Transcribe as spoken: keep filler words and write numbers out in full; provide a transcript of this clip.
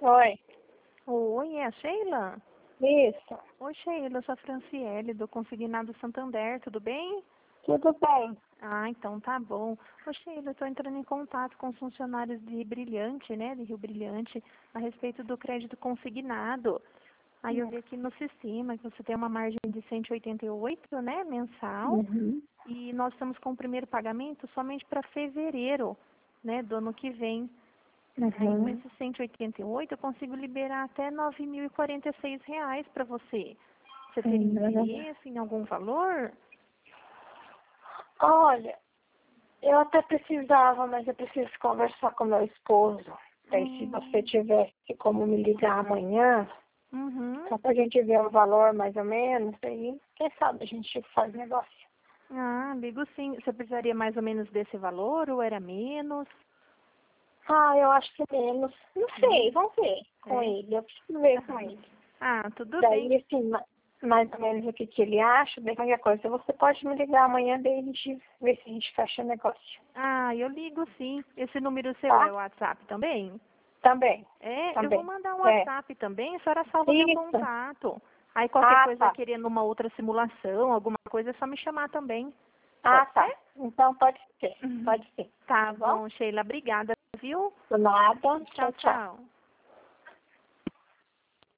Oi. Oi, é a Sheila? Isso. Oi, Sheila, eu sou a Franciele, do Consignado Santander, tudo bem? Tudo bem. Ah, então tá bom. Ô, Sheila, eu estou entrando em contato com os funcionários de Brilhante, né, de Rio Brilhante, a respeito do crédito consignado. Aí eu vi aqui no sistema que você tem uma margem de cento e oitenta e oito, né, mensal, Uhum. e nós estamos com o primeiro pagamento somente para fevereiro, né, do ano que vem. Aí com Uhum. esses cento e oitenta e oito eu consigo liberar até nove mil e quarenta e seis reais para você. Você teria Uhum. interesse em algum valor? Olha, eu até precisava, mas eu preciso conversar com meu esposo. Daí se você Hum, tivesse como me ligar amanhã, uhum. só pra gente ver o valor mais ou menos, aí quem sabe a gente faz negócio. Ah, ligo sim. Você precisaria mais ou menos desse valor ou era menos? Ah, eu acho que menos. Não sei, Menos? vamos ver com É. ele. Eu preciso ver com ele. Ah, tudo bem. Daí, assim, ma- mais ou menos o que, que ele acha, daí qualquer coisa. Você pode me ligar amanhã, daí a gente vê se a gente fecha o negócio. Ah, eu ligo sim. Esse número seu Tá? é o WhatsApp também? Também. É, eu vou Também. mandar um É. WhatsApp também, a senhora salva meu Isso. contato. Aí qualquer Ah, coisa tá. querendo uma outra simulação, alguma coisa, é só me chamar também. Ah, Pode tá. ser? Então pode ser. Uhum. Pode ser. Tá Tá bom? bom, Sheila. Obrigada, viu? Do nada. Tchau, Tchau, tchau. tchau.